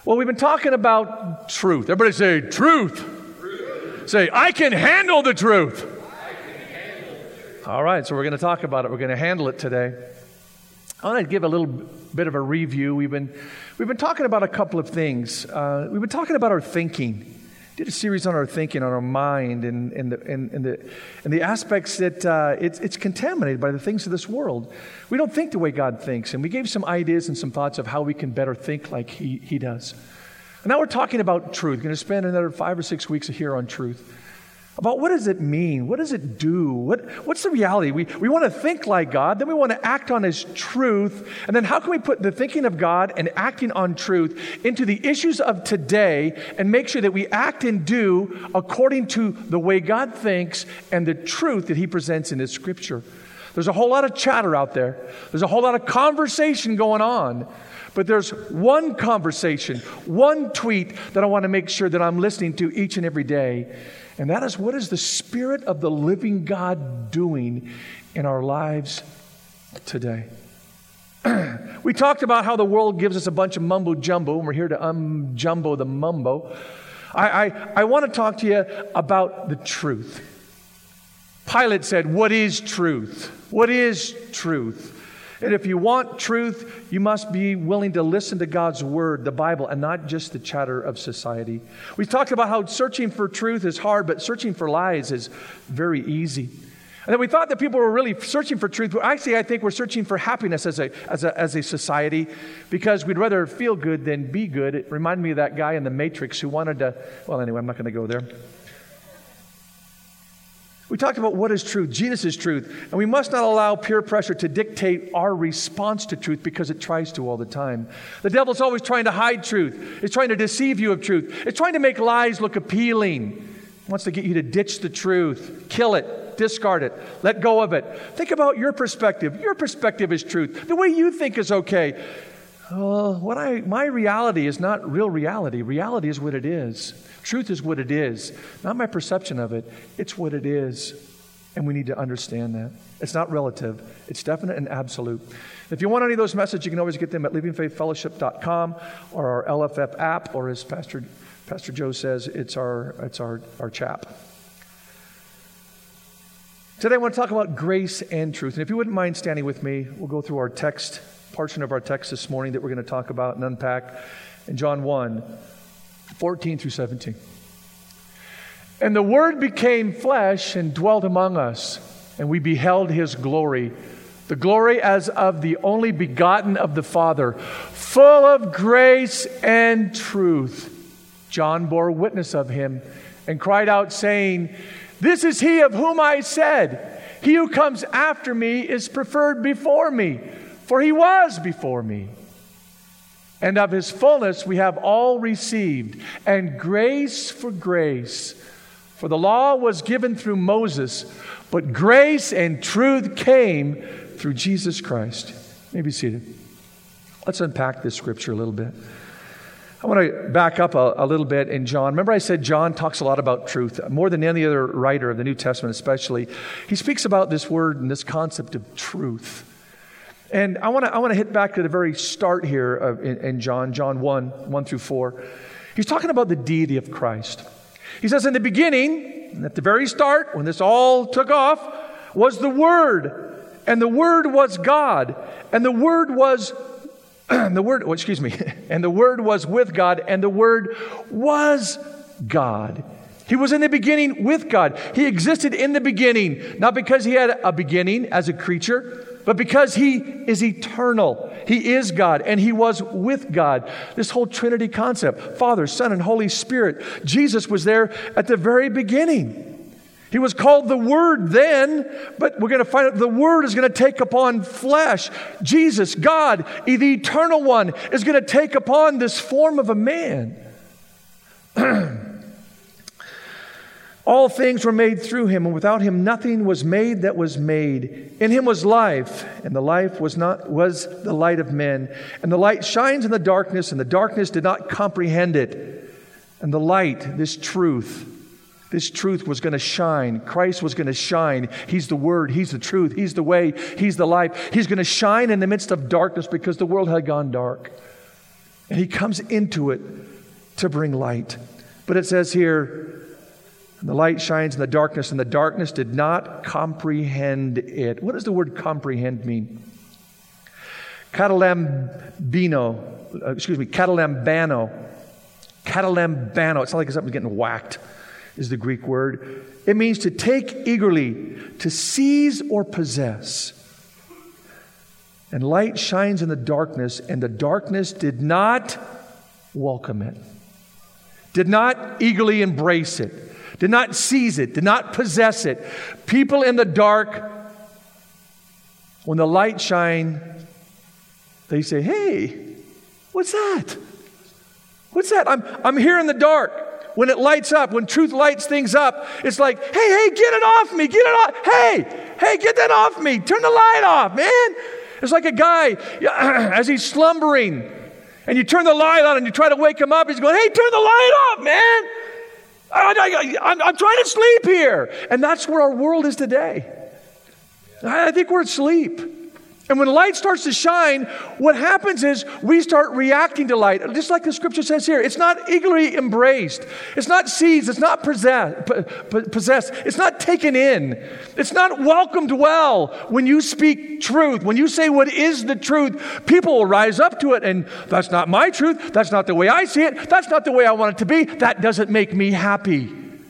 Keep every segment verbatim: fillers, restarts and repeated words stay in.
Well, we've been talking about truth. Everybody say, truth. Truth. Say, I can handle the truth. I can handle the truth. All right, so we're going to talk about it. We're going to handle it today. I want to give a little bit of a review. We've been we've been talking about a couple of things. Uh, we've been talking about our thinking. Did a series on our thinking, on our mind, and, and, the, and, and, the, and the aspects that uh, it's, it's contaminated by the things of this world. We don't think the way God thinks, and we gave some ideas and some thoughts of how we can better think like He, he does. And now we're talking about truth. We're going to spend another five or six weeks here on truth. About what does it mean? What does it do? What, what's the reality? We, we want to think like God, then we want to act on His truth, and then how can we put the thinking of God and acting on truth into the issues of today and make sure that we act and do according to the way God thinks and the truth that He presents in His Scripture? There's a whole lot of chatter out there. There's a whole lot of conversation going on. But there's one conversation, one tweet that I want to make sure that I'm listening to each and every day. And that is, what is the Spirit of the living God doing in our lives today? We talked about how the world gives us a bunch of mumbo jumbo, and we're here to um-jumbo the mumbo. I, I, I want to talk to you about the truth. Pilate said, what is truth? What is truth? And if you want truth, you must be willing to listen to God's Word, the Bible, and not just the chatter of society. We talked about how searching for truth is hard, but searching for lies is very easy. And then we thought that people were really searching for truth. But actually, I think we're searching for happiness as a, as a, as a society, because we'd rather feel good than be good. It reminded me of that guy in The Matrix who wanted to, well, anyway, I'm not going to go there. We talked about what is truth. Jesus is truth. And we must not allow peer pressure to dictate our response to truth, because it tries to all the time. The devil's always trying to hide truth. It's trying to deceive you of truth. It's trying to make lies look appealing. It wants to get you to ditch the truth, kill it, discard it, let go of it. Think about your perspective. Your perspective is truth. The way you think is okay. Uh, what I my reality is not real reality. Reality is what it is. Truth is what it is. Not my perception of it. It's what it is. And we need to understand that. It's not relative. It's definite and absolute. If you want any of those messages, you can always get them at living faith fellowship dot com or our L F F app, or as Pastor Pastor Joe says, it's our it's our, our chap. Today I want to talk about grace and truth. And if you wouldn't mind standing with me, we'll go through our text, portion of our text this morning that we're going to talk about and unpack in John one, fourteen through seventeen. And the Word became flesh and dwelt among us, and we beheld His glory, the glory as of the only begotten of the Father, full of grace and truth. John bore witness of Him and cried out, saying, this is He of whom I said, He who comes after me is preferred before me, for He was before me. And of His fullness we have all received, and grace for grace. For the law was given through Moses, but grace and truth came through Jesus Christ. You may be seated. Let's unpack this scripture a little bit. I want to back up a, a little bit in John. Remember I said John talks a lot about truth. More than any other writer of the New Testament especially. He speaks about this word and this concept of truth. And I want to I want to hit back to the very start here of, in, in John, John one, one through four. He's talking about the deity of Christ. He says, in the beginning, at the very start, when this all took off, was the Word. And the Word was God. And the Word was, the Word, oh, excuse me, and the Word was with God, and the Word was God. He was in the beginning with God. He existed in the beginning, not because He had a beginning as a creature, but because He is eternal. He is God, and He was with God. This whole Trinity concept, Father, Son, and Holy Spirit. Jesus was there at the very beginning. He was called the Word then, but we're going to find out the Word is going to take upon flesh. Jesus, God, the Eternal One, is going to take upon this form of a man. All things were made through Him, and without Him nothing was made that was made. In Him was life, and the life was not was the light of men. And the light shines in the darkness, and the darkness did not comprehend it. And the light, this truth, this truth was going to shine. Christ was going to shine. He's the Word. He's the truth. He's the way. He's the life. He's going to shine in the midst of darkness because the world had gone dark. And he comes into it to bring light. But it says here, the light shines in the darkness, and the darkness did not comprehend it. What does the word comprehend mean? Catalambino, uh, excuse me, catalambano. Catalambano. It's not like something's getting whacked, is the Greek word. It means to take eagerly, to seize or possess. And light shines in the darkness, and the darkness did not welcome it, did not eagerly embrace it, did not seize it, did not possess it. People in the dark, when the light shine, they say, hey, what's that? What's that? I'm, I'm here in the dark. When it lights up, when truth lights things up, it's like, hey, hey, get it off me, get it off. Hey, hey, get that off me. Turn the light off, man. It's like a guy, as he's slumbering, and you turn the light on and you try to wake him up, he's going, hey, turn the light off, man. I, I, I'm, I'm trying to sleep here. And that's where our world is today. I think we're asleep. And when light starts to shine, what happens is we start reacting to light. Just like the scripture says here, it's not eagerly embraced. It's not seized. It's not possessed. possessed. It's not taken in. It's not welcomed well when you speak truth. When you say what is the truth, people will rise up to it. And that's not my truth. That's not the way I see it. That's not the way I want it to be. That doesn't make me happy.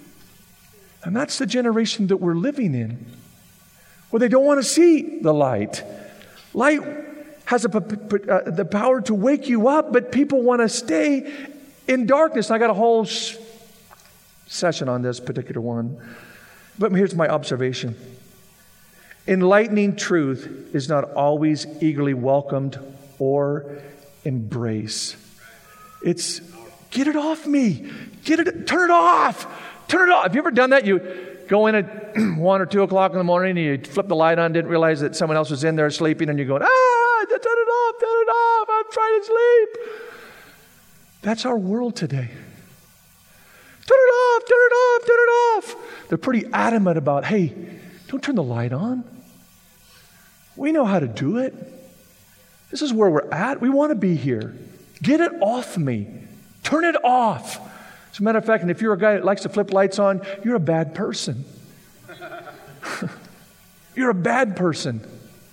And that's the generation that we're living in, where they don't want to see the light. Light has a, uh, the power to wake you up, but people want to stay in darkness. I got a whole sh- session on this particular one. But here's my observation. Enlightening truth is not always eagerly welcomed or embraced. It's, get it off me. Get it, turn it off. Turn it off. Have you ever done that? You go in at one or two o'clock in the morning and you flip the light on, didn't realize that someone else was in there sleeping, and you're going, ah, turn it off, turn it off, I'm trying to sleep. That's our world today. Turn it off, turn it off, turn it off. They're pretty adamant about, hey, don't turn the light on. We know how to do it. This is where we're at. We want to be here. Get it off me. Turn it off. As a matter of fact, and if you're a guy that likes to flip lights on, you're a bad person. You're a bad person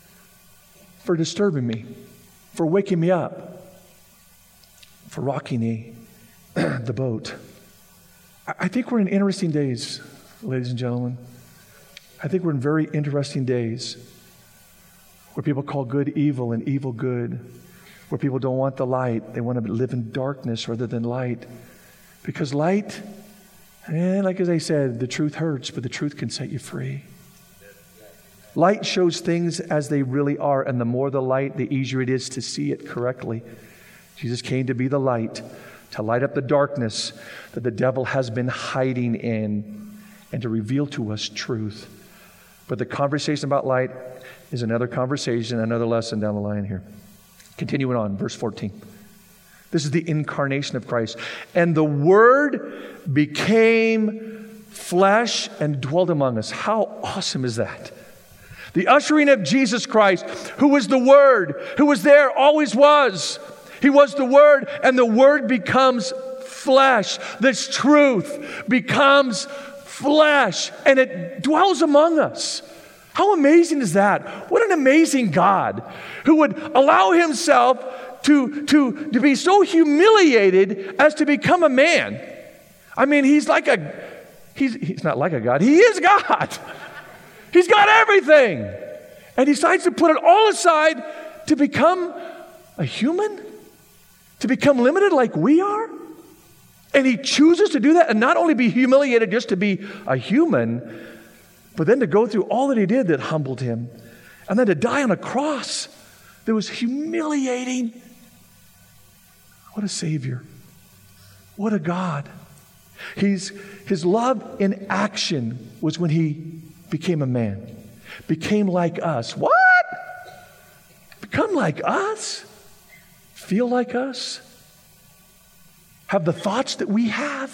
for disturbing me, for waking me up, for rocking me, the boat. I think we're in interesting days, ladies and gentlemen. I think we're in very interesting days where people call good evil and evil good, where people don't want the light. They want to live in darkness rather than light. Because light, and like as I said, the truth hurts, but the truth can set you free. Light shows things as they really are, and the more the light, the easier it is to see it correctly. Jesus came to be the light, to light up the darkness that the devil has been hiding in, and to reveal to us truth. But the conversation about light is another conversation, another lesson down the line here. Continuing on, verse fourteen. This is the incarnation of Christ. And the Word became flesh and dwelt among us. How awesome is that? The ushering of Jesus Christ, who was the Word, who was there, always was. He was the Word, and the Word becomes flesh. This truth becomes flesh, and it dwells among us. How amazing is that? What an amazing God who would allow himself To, to, to be so humiliated as to become a man. I mean, he's like a, he's, he's not like a God. He is God. He's got everything. And he decides to put it all aside to become a human, to become limited like we are. And he chooses to do that and not only be humiliated just to be a human, but then to go through all that he did that humbled him. And then to die on a cross that was humiliating. What a Savior. What a God. He's, his love in action was when he became a man. Became like us. What? Become like us? Feel like us? Have the thoughts that we have?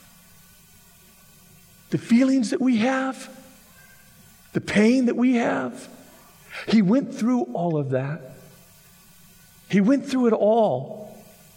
The feelings that we have? The pain that we have? He went through all of that. He went through it all.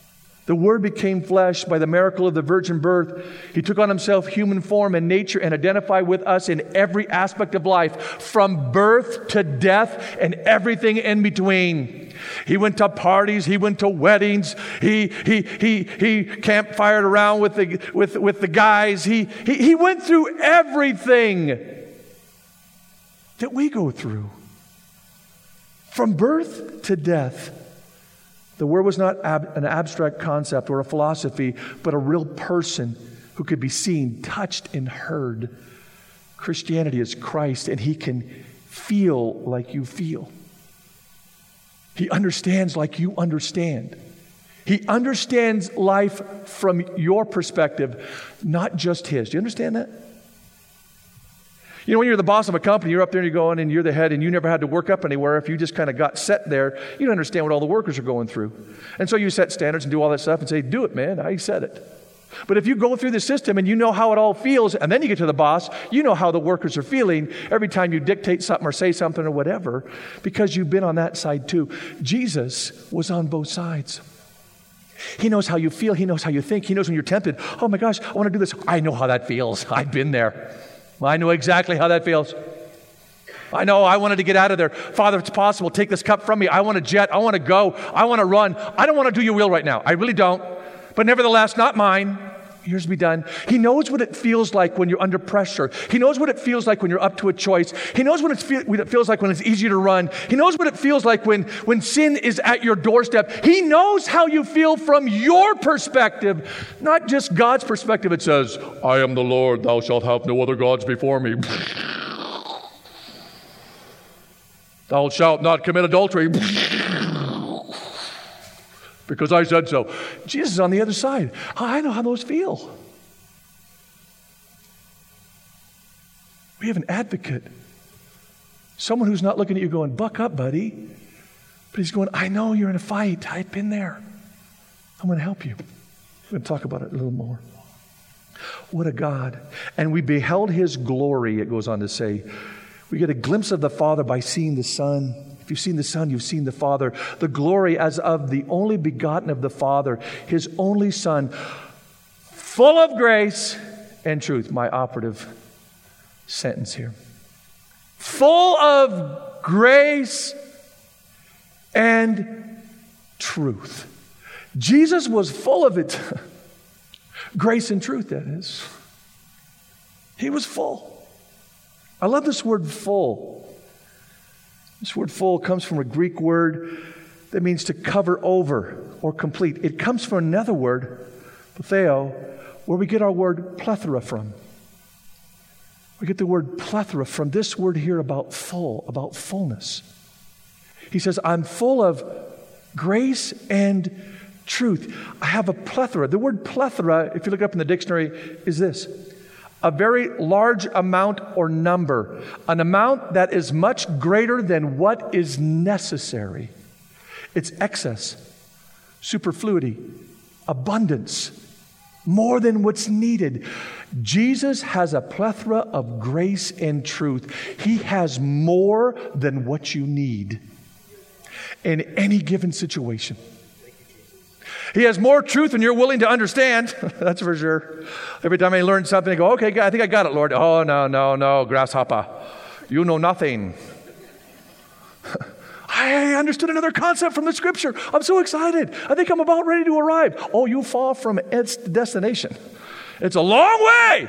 The Word became flesh by the miracle of the virgin birth. He took on himself human form and nature and identified with us in every aspect of life, from birth to death and everything in between. He went to parties, he went to weddings, he he he he campfired around with the with, with the guys. He, he he went through everything that we go through. From birth to death. The Word was not ab- an abstract concept or a philosophy, but a real person who could be seen, touched, and heard. Christianity is Christ, and He can feel like you feel. He understands like you understand. He understands life from your perspective, not just His. Do you understand that? You know, when you're the boss of a company, you're up there and you're going and you're the head and you never had to work up anywhere. If you just kind of got set there, you don't understand what all the workers are going through. And so you set standards and do all that stuff and say, do it, man. I said it. But if you go through the system and you know how it all feels, and then you get to the boss, you know how the workers are feeling every time you dictate something or say something or whatever, because you've been on that side too. Jesus was on both sides. He knows how you feel. He knows how you think. He knows when you're tempted. Oh my gosh, I want to do this. I know how that feels. I've been there. I know exactly how that feels. I know I wanted to get out of there. Father, if it's possible, take this cup from me. I want to jet. I want to go. I want to run. I don't want to do your will right now. I really don't. But nevertheless, not mine. Yours be done. He knows what it feels like when you're under pressure. He knows what it feels like when you're up to a choice. He knows what it, feel, what it feels like when it's easier to run. He knows what it feels like when, when sin is at your doorstep. He knows how you feel from your perspective, not just God's perspective. It says, I am the Lord, thou shalt have no other gods before me. Thou shalt not commit adultery. Because I said so. Jesus is on the other side. I know how those feel. We have an advocate. Someone who's not looking at you going, buck up, buddy. But he's going, I know you're in a fight. I've been there. I'm going to help you. We're going to talk about it a little more. What a God. And we beheld His glory, it goes on to say. We get a glimpse of the Father by seeing the Son. If you've seen the Son, you've seen the Father. The glory as of the only begotten of the Father, His only Son, full of grace and truth. My operative sentence here. Full of grace and truth. Jesus was full of it. Grace and truth, that is. He was full. I love this word full. This word full comes from a Greek word that means to cover over or complete. It comes from another word, patheo, where we get our word plethora from. We get the word plethora from this word here about full, about fullness. He says, I'm full of grace and truth. I have a plethora. The word plethora, if you look it up in the dictionary, is this. A very large amount or number, an amount that is much greater than what is necessary. It's excess, superfluity, abundance, more than what's needed. Jesus has a plethora of grace and truth. He has more than what you need in any given situation. He has more truth than you're willing to understand. That's for sure. Every time I learn something, I go, okay, I think I got it, Lord. Oh, no, no, no, grasshopper. You know nothing. I understood another concept from the Scripture. I'm so excited. I think I'm about ready to arrive. Oh, you fall from its destination. It's a long way.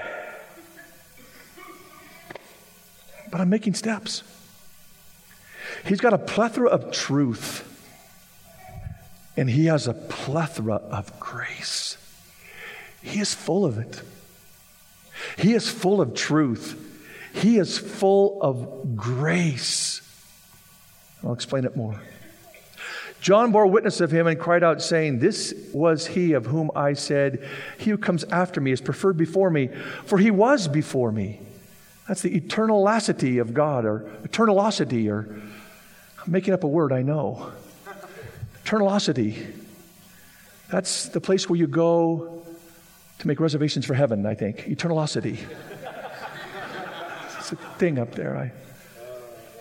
But I'm making steps. He's got a plethora of truth. And He has a plethora of grace. He is full of it. He is full of truth. He is full of grace. I'll explain it more. John bore witness of Him and cried out, saying, this was He of whom I said, He who comes after me is preferred before me, for He was before me. That's the eternality of God, or eternality, or I'm making up a word, I know. Eternality. That's the place where you go to make reservations for heaven, I think. Eternality. It's a thing up there. I...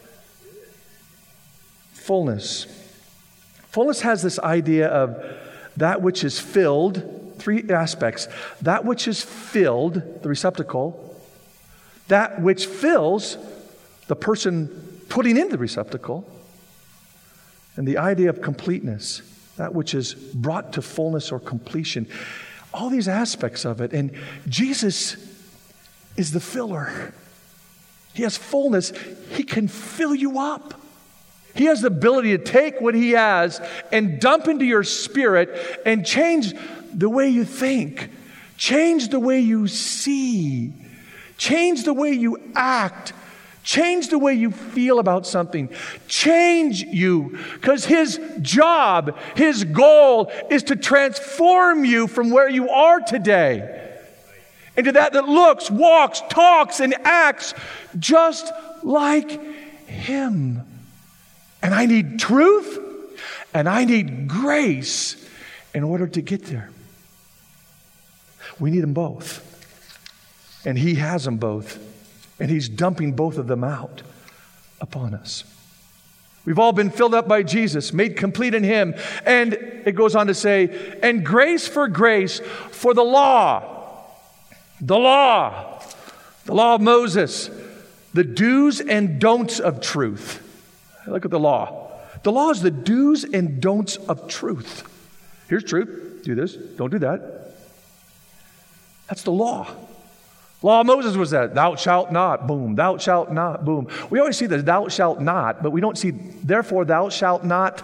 Fullness. Fullness has this idea of that which is filled, three aspects. That which is filled, the receptacle, that which fills the person putting in the receptacle, and the idea of completeness, that which is brought to fullness or completion. All these aspects of it. And Jesus is the filler. He has fullness. He can fill you up. He has the ability to take what he has and dump into your spirit and change the way you think, change the way you see, change the way you act, change the way you feel about something, change you, because his job, his goal is to transform you from where you are today into that that looks, walks, talks, and acts just like him. And I need truth and I need grace in order to get there. We need them both. And he has them both. And he's dumping both of them out upon us. We've all been filled up by Jesus, made complete in him. And it goes on to say, and grace for grace for the law. The law. The law of Moses. The do's and don'ts of truth. Look at the law. The law is the do's and don'ts of truth. Here's truth. Do this. Don't do that. That's the law. Law of Moses was that. Thou shalt not. Boom. Thou shalt not. Boom. We always see the thou shalt not, but we don't see, therefore, thou shalt not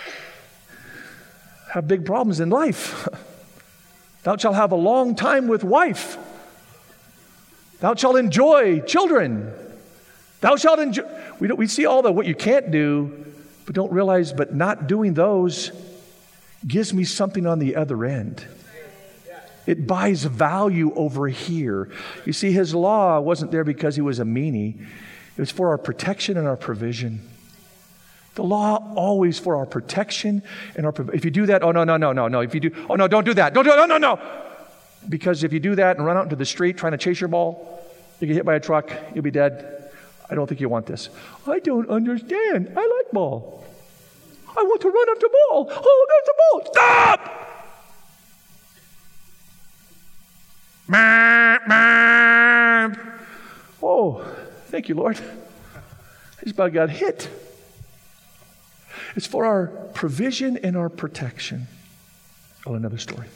have big problems in life. Thou shalt have a long time with wife. Thou shalt enjoy children. Thou shalt enjoy. We, don't, we see all the what you can't do, but don't realize, but not doing those gives me something on the other end. It buys value over here. You see, his law wasn't there because he was a meanie. It was for our protection and our provision. The law always for our protection and our provision. If you do that, oh, no, no, no, no, no. If you do, oh, no, don't do that. Don't do it. No, no, no. Because if you do that and run out into the street trying to chase your ball, you get hit by a truck, you'll be dead. I don't think you want this. I don't understand. I like ball. I want to run after ball. Oh, there's the ball. Stop! Oh, thank you, Lord. I just about got hit. It's for our provision and our protection. Oh, another story.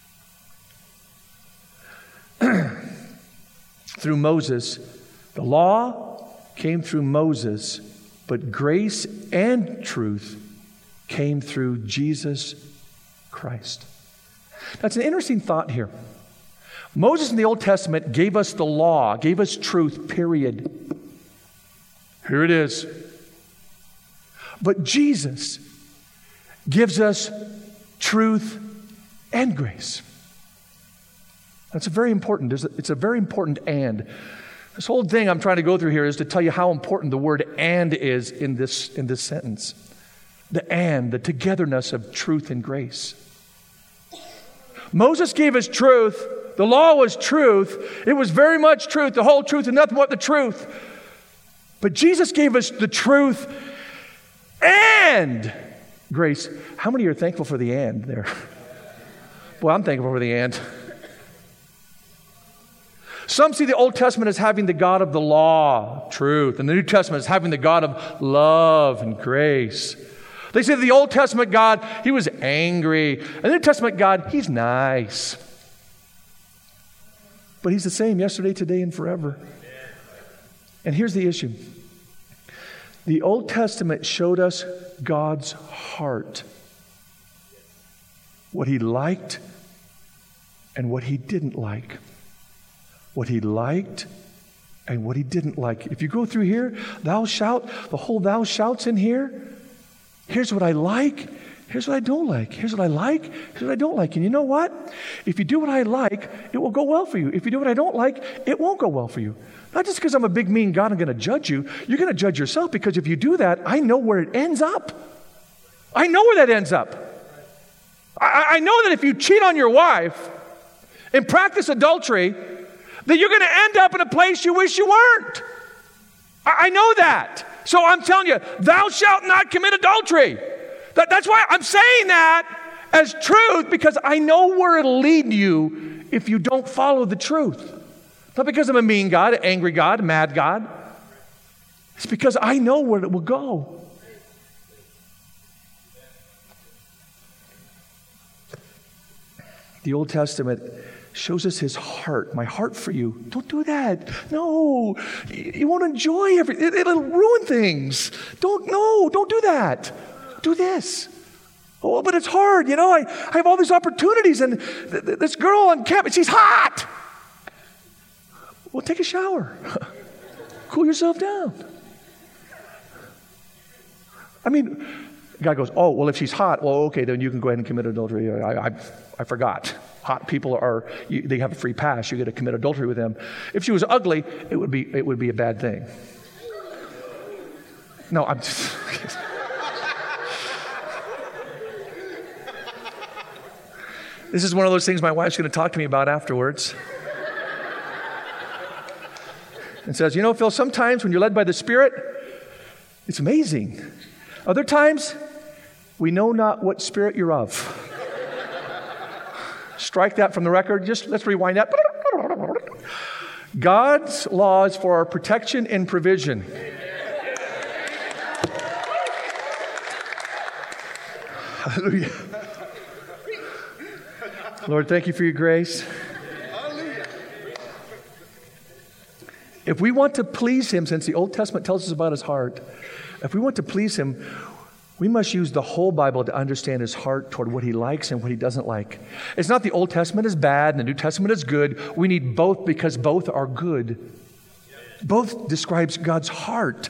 Through Moses, the law came through Moses, but grace and truth came through Jesus Christ. That's an interesting thought here. Moses in the Old Testament gave us the law, gave us truth, period. Here it is. But Jesus gives us truth and grace. That's a very important, it's a very important and. This whole thing I'm trying to go through here is to tell you how important the word and is in this, in this sentence. The and, the togetherness of truth and grace. Moses gave us truth. The law was truth. It was very much truth, the whole truth and nothing but the truth. But Jesus gave us the truth and grace. How many are thankful for the and there? Boy, I'm thankful for the and. Some see the Old Testament as having the God of the law, truth, and the New Testament as having the God of love and grace. They say the Old Testament God, he was angry. And the New Testament God, he's nice. But he's the same yesterday, today, and forever. And here's the issue. The Old Testament showed us God's heart. What he liked and what he didn't like. What he liked and what he didn't like. If you go through here, thou shalt, the whole thou shouts in here. Here's what I like. Here's what I don't like. Here's what I like. Here's what I don't like. And you know what? If you do what I like, it will go well for you. If you do what I don't like, it won't go well for you. Not just because I'm a big, mean God, I'm going to judge you. You're going to judge yourself because if you do that, I know where it ends up. I know where that ends up. I, I know that if you cheat on your wife and practice adultery, that you're going to end up in a place you wish you weren't. I, I know that. So I'm telling you, thou shalt not commit adultery. That, that's why I'm saying that as truth because I know where it'll lead you if you don't follow the truth. Not because I'm a mean God, an angry God, a mad God. It's because I know where it will go. The Old Testament shows us his heart, my heart for you. Don't do that. No, you won't enjoy everything. It'll ruin things. Don't, no, don't do that. Do this. Oh, but it's hard, you know. I, I have all these opportunities, and th- th- this girl on campus, she's hot. Well, take a shower. Cool yourself down. I mean, the guy goes, oh, well, if she's hot, well, okay, then you can go ahead and commit adultery. I, I, I forgot. Hot people are, you, they have a free pass. You get to commit adultery with them. If she was ugly, it would be, it would be a bad thing. No, I'm just... This is one of those things my wife's going to talk to me about afterwards. And says, you know, Phil, sometimes when you're led by the Spirit, it's amazing. Other times, we know not what spirit you're of. Strike that from the record. Just let's rewind that. God's law is for our protection and provision. Hallelujah. Lord, thank you for your grace. If we want to please him, since the Old Testament tells us about his heart, if we want to please him, we must use the whole Bible to understand his heart toward what he likes and what he doesn't like. It's not the Old Testament is bad and the New Testament is good. We need both because both are good. Both describes God's heart.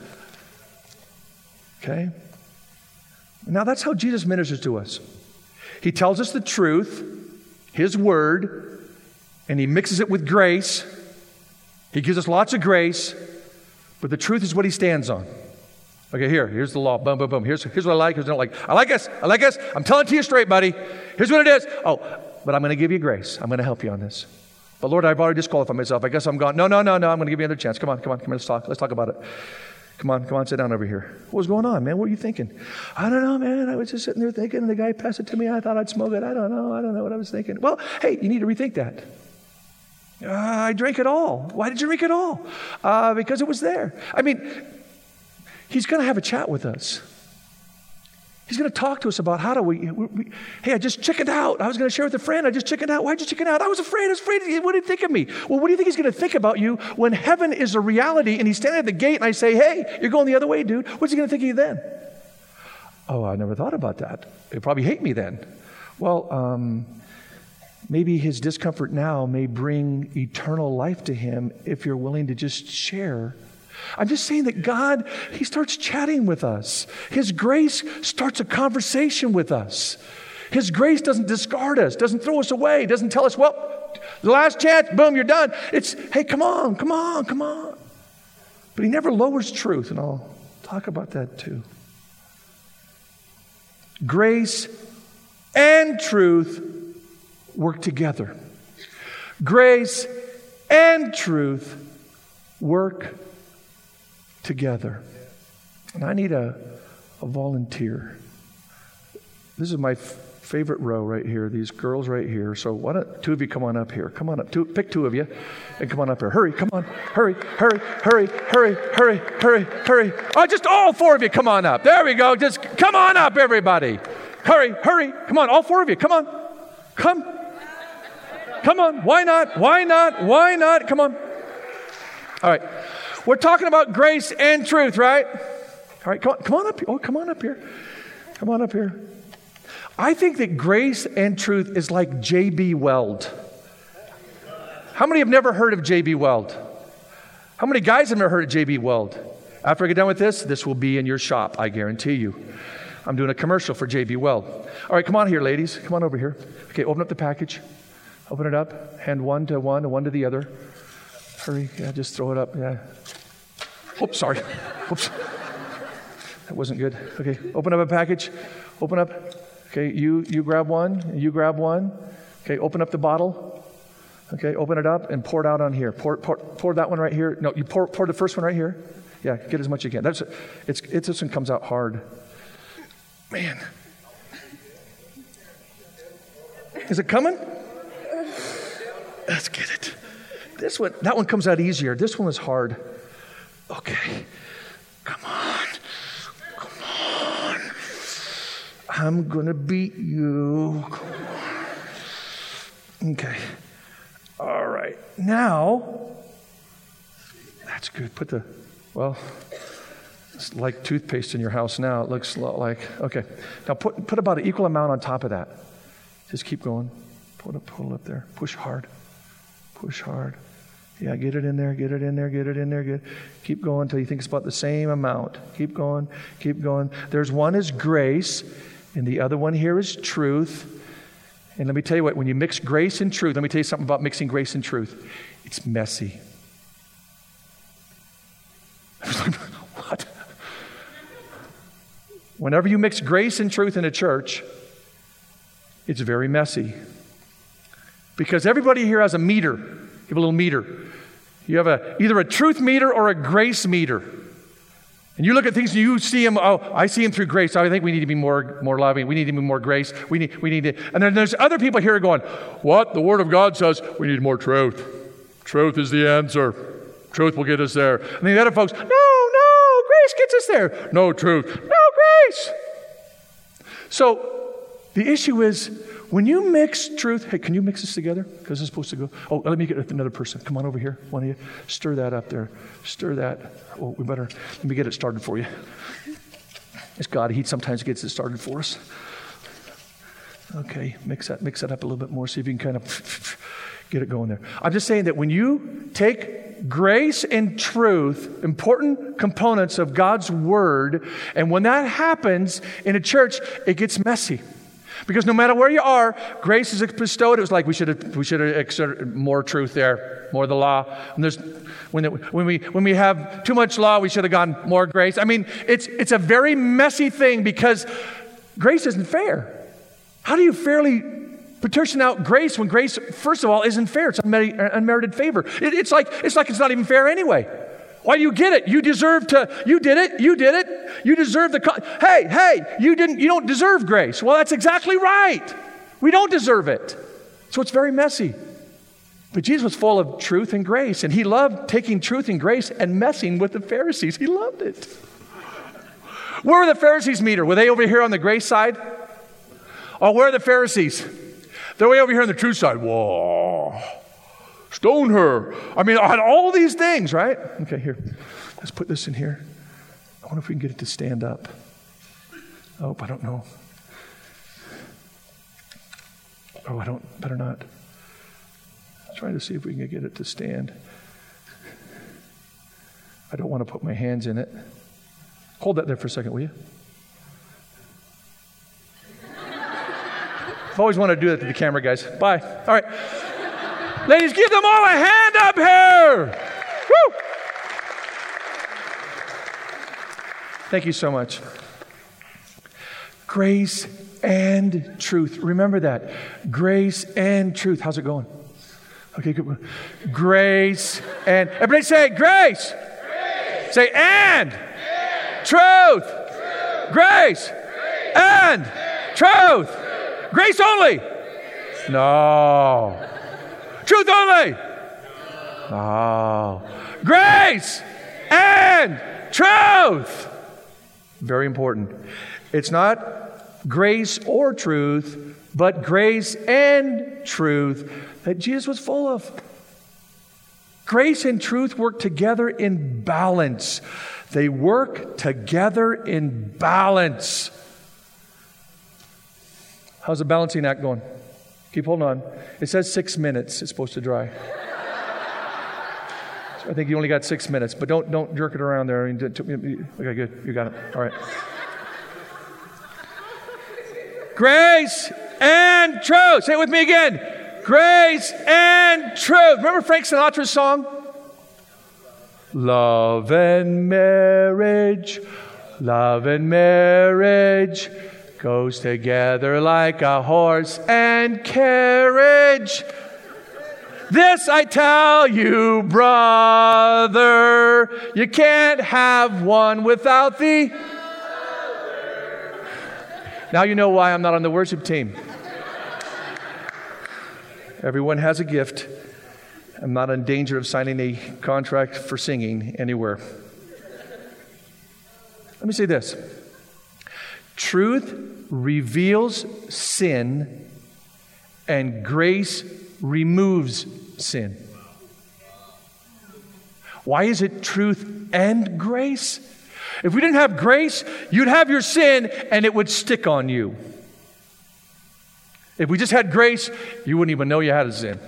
Okay? Now that's how Jesus ministers to us. He tells us the truth, his word, and he mixes it with grace. He gives us lots of grace, but the truth is what he stands on. Okay, here, here's the law. Boom, boom, boom. Here's, here's what I like, here's what I don't like. I like this, I like this. I'm telling it to you straight, buddy. Here's what it is. Oh, but I'm going to give you grace. I'm going to help you on this. But Lord, I've already disqualified myself. I guess I'm gone. No, no, no, no. I'm going to give you another chance. Come on, come on, come on. Let's talk. Let's talk about it. Come on, come on, sit down over here. What was going on, man? What were you thinking? I don't know, man. I was just sitting there thinking, and the guy passed it to me. I thought I'd smoke it. I don't know. I don't know what I was thinking. Well, hey, you need to rethink that. Uh, I drank it all. Why did you drink it all? Uh, because it was there. I mean, he's going to have a chat with us. He's going to talk to us about how do we, we, we hey, I just chickened out. I was going to share with a friend. I just chickened out. Why'd you chicken out? I was afraid. I was afraid. What did he think of me? Well, what do you think he's going to think about you when heaven is a reality and he's standing at the gate and I say, hey, you're going the other way, dude. What's he going to think of you then? Oh, I never thought about that. He'll probably hate me then. Well, um, maybe his discomfort now may bring eternal life to him if you're willing to just share. I'm just saying that God, he starts chatting with us. His grace starts a conversation with us. His grace doesn't discard us, doesn't throw us away, doesn't tell us, well, the last chance, boom, you're done. It's, hey, come on, come on, come on. But he never lowers truth, and I'll talk about that too. Grace and truth work together. Grace and truth work together. And I need a, a volunteer. This is my f- favorite row right here, these girls right here. So why don't two of you come on up here? Come on up. Two, pick two of you and come on up here. Hurry, come on. Hurry, hurry, hurry, hurry, hurry, hurry, hurry. Oh, just all four of you come on up. There we go. Just come on up, everybody. Hurry, hurry. Come on, all four of you. Come on. Come. Come on. Why not? Why not? Why not? Come on. All right. We're talking about grace and truth, right? All right, come on, come on up here. Oh, come on up here. Come on up here. I think that grace and truth is like J B. Weld. How many have never heard of J B. Weld? How many guys have never heard of J B. Weld? After I get done with this, this will be in your shop, I guarantee you. I'm doing a commercial for J B. Weld. All right, come on here, ladies. Come on over here. Okay, open up the package. Open it up. Hand one to one and one to the other. Hurry. Yeah, just throw it up. Yeah. Oops, sorry. Oops. That wasn't good. Okay, open up a package. Open up. Okay, you you grab one. You grab one. Okay, open up the bottle. Okay, open it up and pour it out on here. Pour pour pour that one right here. No, you pour pour the first one right here. Yeah, get as much as you can. That's it's it's this one comes out hard. Man. Is it coming? Let's get it. This one, that one comes out easier. This one was hard. Okay. Come on. Come on. I'm going to beat you. Come on. Okay. All right. Now, that's good. Put the, well, it's like toothpaste in your house now. It looks like, okay. Now put put about an equal amount on top of that. Just keep going. Put it, pull it up there. Push hard. Push hard. Yeah, get it in there, get it in there, get it in there. Get, keep going until you think it's about the same amount. Keep going, keep going. There's one is grace, and the other one here is truth. And let me tell you what, when you mix grace and truth, let me tell you something about mixing grace and truth. It's messy. What? Whenever you mix grace and truth in a church, it's very messy. Because everybody here has a meter. You have a little meter. You have a either a truth meter or a grace meter. And you look at things and you see them, oh, I see them through grace. I think we need to be more, more loving. We need to be more grace. We need, we need to. And then there's other people here going, what? The Word of God says we need more truth. Truth is the answer. Truth will get us there. And the other folks, no, no, grace gets us there. No truth. No grace. So the issue is, when you mix truth, hey, can you mix this together? Because it's supposed to go. Oh, let me get another person. Come on over here. One of you. Stir that up there. Stir that. Oh, we better, let me get it started for you. It's God. He sometimes gets it started for us. Okay, mix that, mix that up a little bit more. See if you can kind of get it going there. I'm just saying that when you take grace and truth, important components of God's Word, and when that happens in a church, it gets messy. Because no matter where you are, grace is bestowed. It was like we should have we should have exerted more truth there, more of the law. And there's when it, when we when we have too much law, we should have gone more grace. I mean, it's it's a very messy thing because grace isn't fair. How do you fairly petition out grace when grace, first of all, isn't fair? It's unmerited, unmerited favor. It, it's like it's like it's not even fair anyway. Why do you get it? You deserve to, you did it, you did it, you deserve the, co- hey, hey, you didn't, you don't deserve grace. Well, that's exactly right. We don't deserve it. So it's very messy. But Jesus was full of truth and grace, and he loved taking truth and grace and messing with the Pharisees. He loved it. Where were the Pharisees meter? Were they over here on the grace side? Or where are the Pharisees? They're way over here on the truth side. Whoa. Stone her. I mean, on all these things, right? Okay, here. Let's put this in here. I wonder if we can get it to stand up. Oh, I don't know. Oh, I don't, better not. Trying to see if we can get it to stand. I don't want to put my hands in it. Hold that there for a second, will you? I've always wanted to do that to the camera, guys. Bye. All right. Ladies, give them all a hand up here. Woo! Thank you so much. Grace and truth. Remember that. Grace and truth. How's it going? Okay, good. Grace and, everybody say grace. Grace. Say and. and. Truth. Truth. Grace. Grace. And. and. Truth. Truth. Grace only. Grace. No. Truth only. No. Grace and truth. Very important. It's not grace or truth, but grace and truth that Jesus was full of. Grace and truth work together in balance. They work together in balance. How's the balancing act going? Keep holding on. It says six minutes it's supposed to dry. So I think you only got six minutes, but don't don't jerk it around there. Okay, good. You got it. All right. Grace and truth. Say it with me again. Grace and truth. Remember Frank Sinatra's song? Love and marriage, love and marriage goes together like a horse and carriage. This I tell you, brother, you can't have one without the other. Now you know why I'm not on the worship team. Everyone has a gift. I'm not in danger of signing a contract for singing anywhere. Let me say this. Truth reveals sin, and grace removes sin. Why is it truth and grace? If we didn't have grace, you'd have your sin and it would stick on you. If we just had grace, you wouldn't even know you had a sin.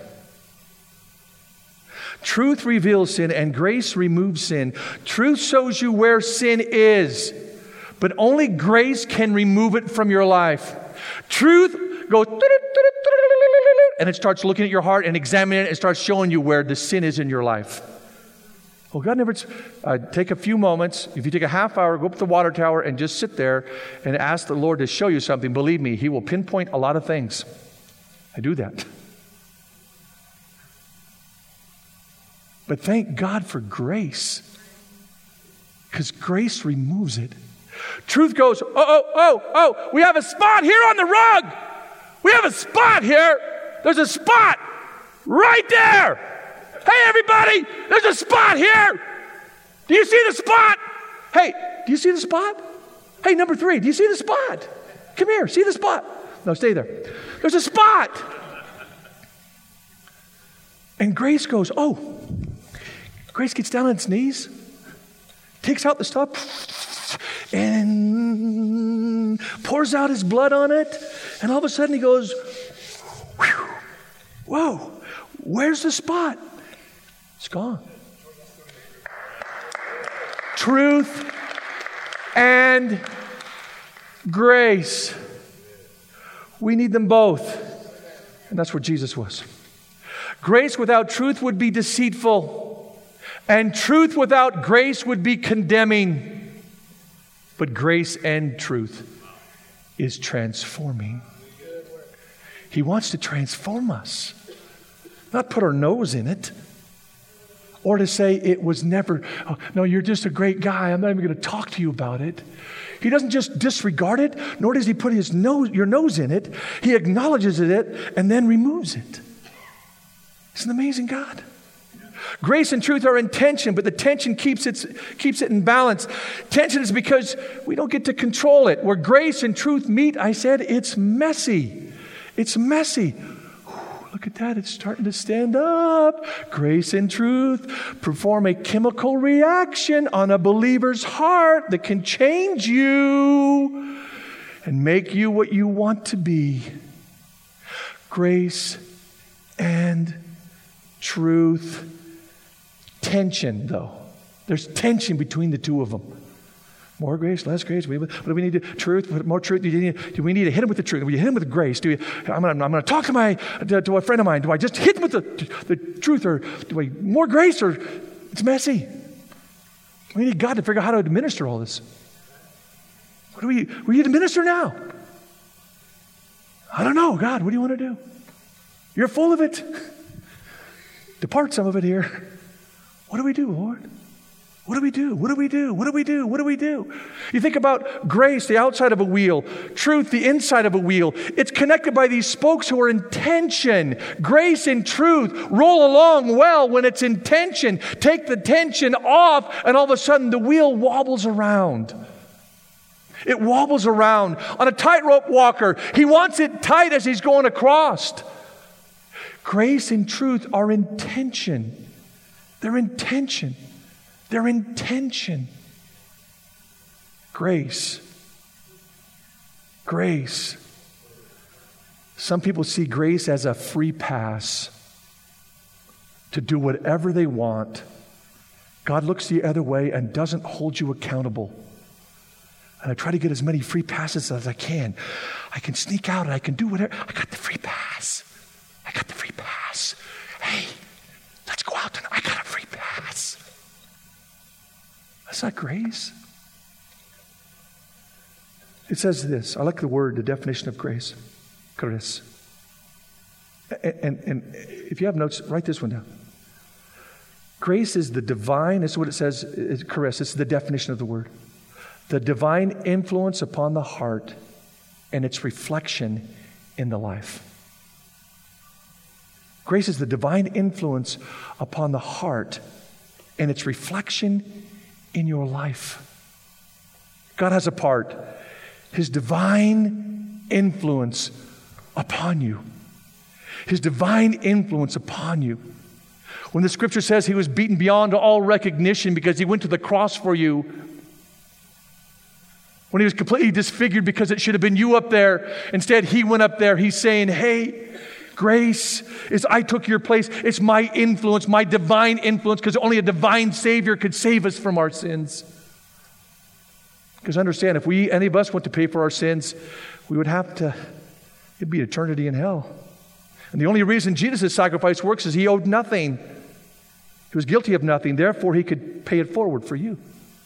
Truth reveals sin and grace removes sin. Truth shows you where sin is, but only grace can remove it from your life. Truth goes, and it starts looking at your heart and examining it and starts showing you where the sin is in your life. Well, God never, uh, take a few moments. If you take a half hour, go up to the water tower and just sit there and ask the Lord to show you something. Believe me, He will pinpoint a lot of things. I do that. But thank God for grace, because grace removes it. Truth goes, oh, oh, oh, oh, we have a spot here on the rug. We have a spot here. There's a spot right there. Hey, everybody, there's a spot here. Do you see the spot? Hey, do you see the spot? Hey, number three, do you see the spot? Come here, see the spot. No, stay there. There's a spot. And grace goes, oh. Grace gets down on its knees, takes out the stuff, and pours out His blood on it. And all of a sudden He goes, whew, whoa, where's the spot? It's gone. Truth and grace. We need them both. And that's where Jesus was. Grace without truth would be deceitful. And truth without grace would be condemning. But grace and truth is transforming. He wants to transform us. Not put our nose in it. Or to say it was never, oh, no, you're just a great guy. I'm not even going to talk to you about it. He doesn't just disregard it, nor does He put his nose, your nose in it. He acknowledges it and then removes it. He's an amazing God. Grace and truth are in tension, but the tension keeps it, keeps it in balance. Tension is because we don't get to control it. Where grace and truth meet, I said, it's messy. It's messy. Look at that. It's starting to stand up. Grace and truth perform a chemical reaction on a believer's heart that can change you and make you what you want to be. Grace and truth. Tension, though. There's tension between the two of them. More grace, less grace. We, what do we need? To, truth, more truth. Do, you need, do we need to hit him with the truth? Do we hit him with grace? Do we, I'm going I'm to talk to my to, to a friend of mine. Do I just hit him with the, the truth, or do I more grace? Or it's messy. We need God to figure out how to administer all this. What do we? We need to minister now. I don't know, God. What do you want to do? You're full of it. Depart some of it here. What do we do, Lord? What do we do? What do we do? What do we do? What do we do? You think about grace, the outside of a wheel, truth, the inside of a wheel. It's connected by these spokes who are in tension. Grace and truth roll along well when it's in tension. Take the tension off, and all of a sudden the wheel wobbles around. It wobbles around. On a tightrope walker, he wants it tight as he's going across. Grace and truth are in tension. They're in tension. They're in tension. Grace. Grace. Some people see grace as a free pass to do whatever they want. God looks the other way and doesn't hold you accountable. And I try to get as many free passes as I can. I can sneak out and I can do whatever. I got the free pass. I got the free pass. Hey, let's go out tonight. I got a free pass. That's not grace. It says this. I like the word, the definition of grace. Charis. And, and, and if you have notes, write this one down. Grace is the divine, this is what it says, it's charis. This is the definition of the word. The divine influence upon the heart and its reflection in the life. Grace is the divine influence upon the heart and its reflection in your life. God has a part. His divine influence upon you. His divine influence upon you. When the scripture says he was beaten beyond all recognition because he went to the cross for you, when he was completely disfigured because it should have been you up there, instead he went up there, he's saying, hey, grace is I took your place. It's my influence, my divine influence, because only a divine Savior could save us from our sins. Because understand, if we, any of us, went to pay for our sins, we would have to, it'd be eternity in hell. And the only reason Jesus' sacrifice works is he owed nothing. He was guilty of nothing. Therefore, he could pay it forward for you.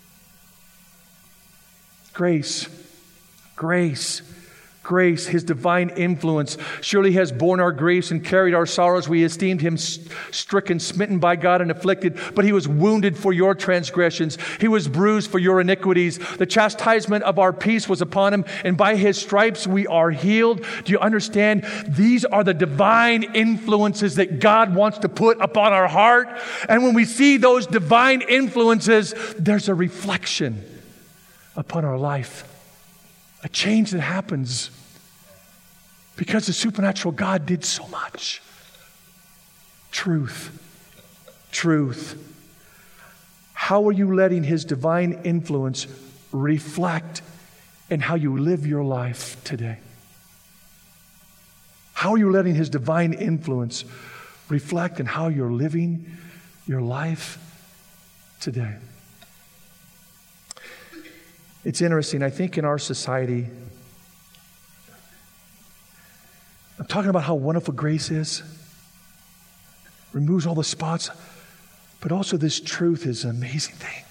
Grace, grace, grace, his divine influence. Surely he has borne our griefs and carried our sorrows. We esteemed him stricken, smitten by God, and afflicted. But he was wounded for your transgressions. He was bruised for your iniquities. The chastisement of our peace was upon him, and by his stripes we are healed. Do you understand? These are the divine influences that God wants to put upon our heart. And when we see those divine influences, there's a reflection upon our life. A change that happens because the supernatural God did so much. Truth. Truth. How are you letting his divine influence reflect in how you live your life today? How are you letting his divine influence reflect in how you're living your life today? It's interesting. I think in our society, I'm talking about how wonderful grace is. Removes all the spots. But also this truth is an amazing thing.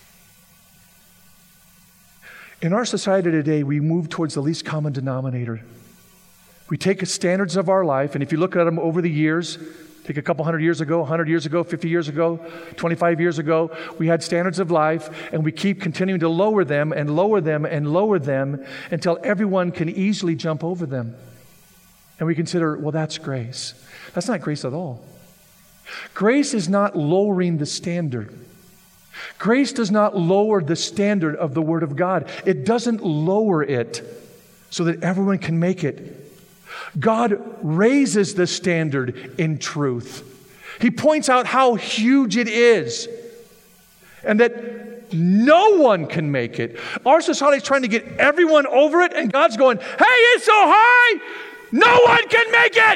In our society today, we move towards the least common denominator. We take the standards of our life, and if you look at them over the years, take a couple hundred years ago, one hundred years ago, fifty years ago, twenty-five years ago, we had standards of life, and we keep continuing to lower them and lower them and lower them until everyone can easily jump over them. And we consider, well, that's grace. That's not grace at all. Grace is not lowering the standard. Grace does not lower the standard of the Word of God. It doesn't lower it so that everyone can make it. God raises the standard in truth. He points out how huge it is and that no one can make it. Our society is trying to get everyone over it, and God's going, hey, it's so high, no one can make it.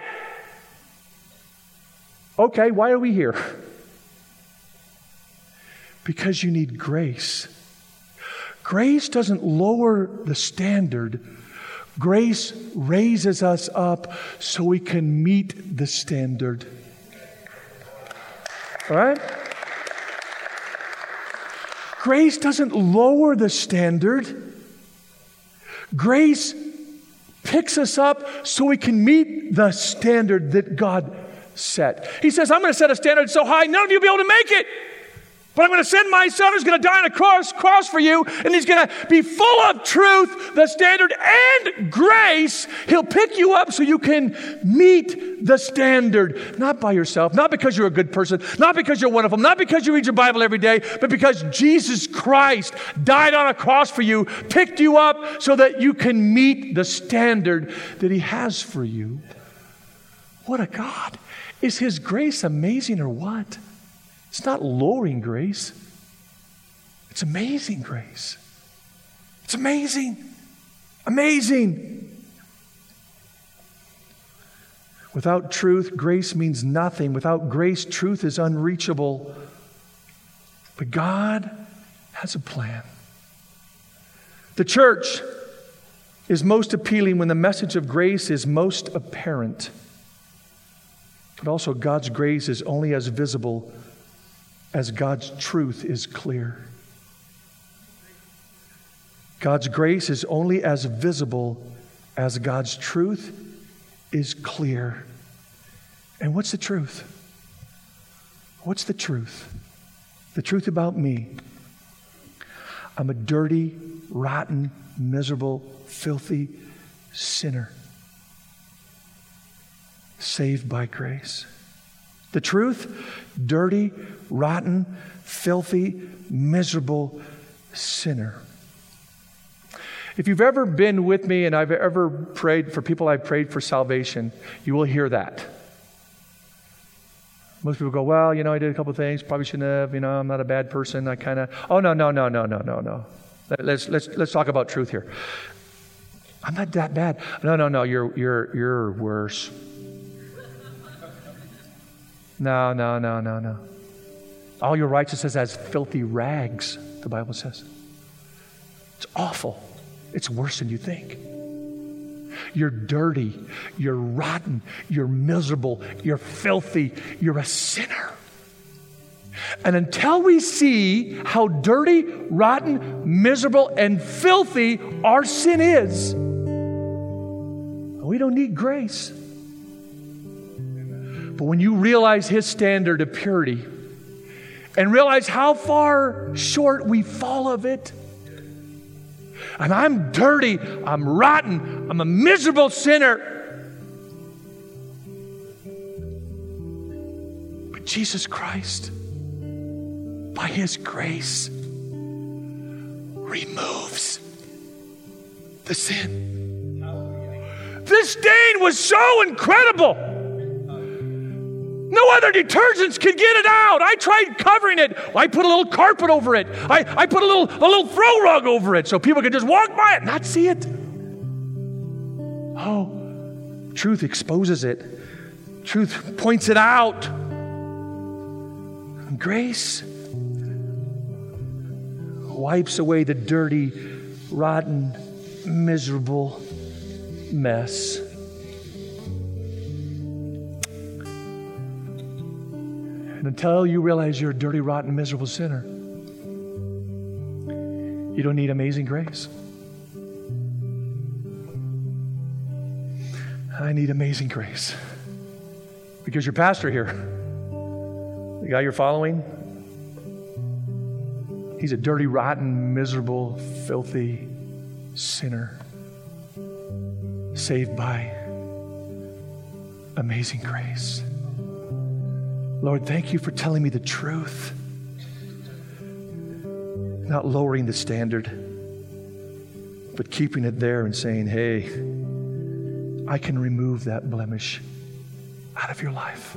Okay, why are we here? Because you need grace. Grace doesn't lower the standard. Grace raises us up so we can meet the standard. All right? Grace doesn't lower the standard. Grace picks us up so we can meet the standard that God set. He says, I'm going to set a standard so high, none of you will be able to make it. But I'm going to send my son who's going to die on a cross, cross for you, and he's going to be full of truth, the standard, and grace. He'll pick you up so you can meet the standard. Not by yourself, not because you're a good person, not because you're wonderful, not because you read your Bible every day, but because Jesus Christ died on a cross for you, picked you up so that you can meet the standard that he has for you. What a God. Is his grace amazing or what? It's not lowering grace. It's amazing grace. It's amazing. Amazing. Without truth, grace means nothing. Without grace, truth is unreachable. But God has a plan. The church is most appealing when the message of grace is most apparent. But also God's grace is only as visible as God's truth is clear. God's grace is only as visible as God's truth is clear. And what's the truth? What's the truth? The truth about me. I'm a dirty, rotten, miserable, filthy sinner. Saved by grace. The truth, dirty, rotten, filthy, miserable sinner. If you've ever been with me and I've ever prayed for people I've prayed for salvation, you will hear that. Most people go, well, you know, I did a couple of things, probably shouldn't have, you know, I'm not a bad person. I kind of, oh, no, no, no, no, no, no, no. Let's, let's, let's talk about truth here. I'm not that bad. No, no, no, you're, you're, you're worse. No, no, no, no, no. All your righteousness as filthy rags, the Bible says. It's awful. It's worse than you think. You're dirty. You're rotten. You're miserable. You're filthy. You're a sinner. And until we see how dirty, rotten, miserable, and filthy our sin is, we don't need grace. But when you realize His standard of purity and realize how far short we fall of it, and I'm dirty, I'm rotten, I'm a miserable sinner. But Jesus Christ, by His grace, removes the sin. This stain was so incredible. No other detergents could get it out. I tried covering it. I put a little carpet over it. I, I put a little, a little throw rug over it so people could just walk by it and not see it. Oh, truth exposes it. Truth points it out. And grace wipes away the dirty, rotten, miserable mess. And until you realize you're a dirty, rotten, miserable sinner, you don't need amazing grace. I need amazing grace. Because your pastor here, the guy you're following, he's a dirty, rotten, miserable, filthy sinner saved by amazing grace. Lord, thank you for telling me the truth, not lowering the standard, but keeping it there and saying, hey, I can remove that blemish out of your life.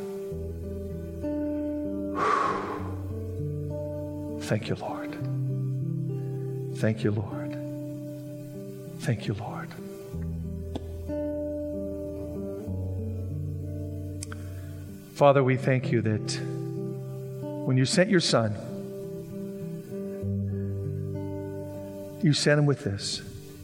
Whew. Thank you, Lord. Thank you, Lord. Thank you, Lord. Father, we thank you that when you sent your Son, you sent him with this,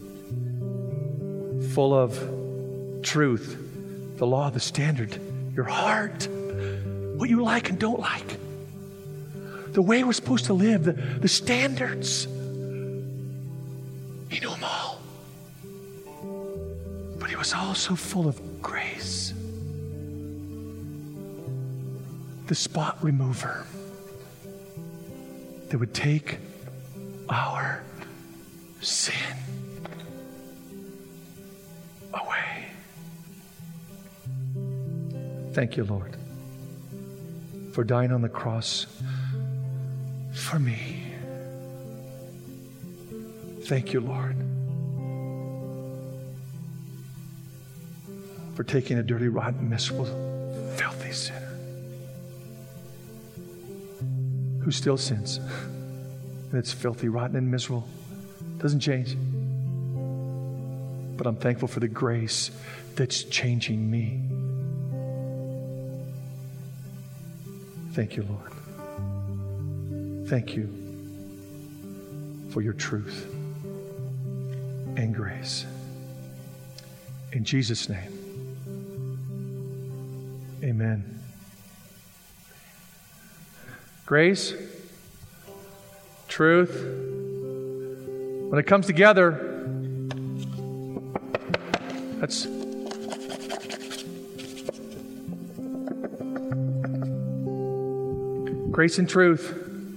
full of truth, the law, the standard, your heart, what you like and don't like, the way we're supposed to live, the, the standards. He knew them all. But he was also full of grace. The spot remover that would take our sin away. Thank you, Lord, for dying on the cross for me. Thank you, Lord, for taking a dirty, rotten, miserable, filthy sinner who still sins. And it's filthy, rotten, and miserable. Doesn't change. But I'm thankful for the grace that's changing me. Thank you, Lord. Thank you for your truth and grace. In Jesus' name, amen. Grace, truth, when it comes together, that's grace and truth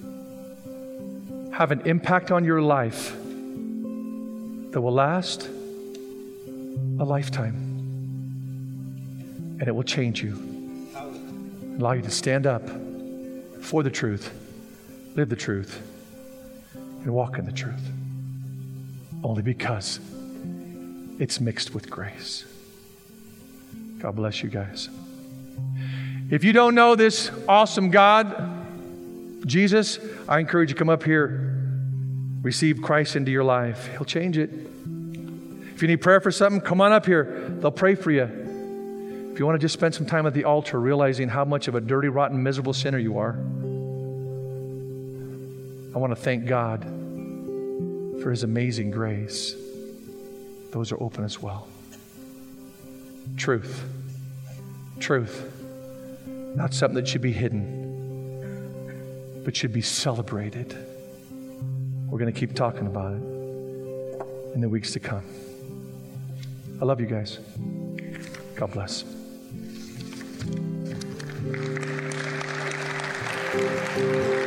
have an impact on your life that will last a lifetime, and it will change you. Allow you to stand up for the truth, live the truth, and walk in the truth. Only because it's mixed with grace. God bless you guys. If you don't know this awesome God, Jesus, I encourage you to come up here, receive Christ into your life. He'll change it. If you need prayer for something, come on up here. They'll pray for you. If you want to just spend some time at the altar realizing how much of a dirty, rotten, miserable sinner you are, I want to thank God for His amazing grace. Those are open as well. Truth. Truth. Not something that should be hidden, but should be celebrated. We're going to keep talking about it in the weeks to come. I love you guys. God bless. Thank you.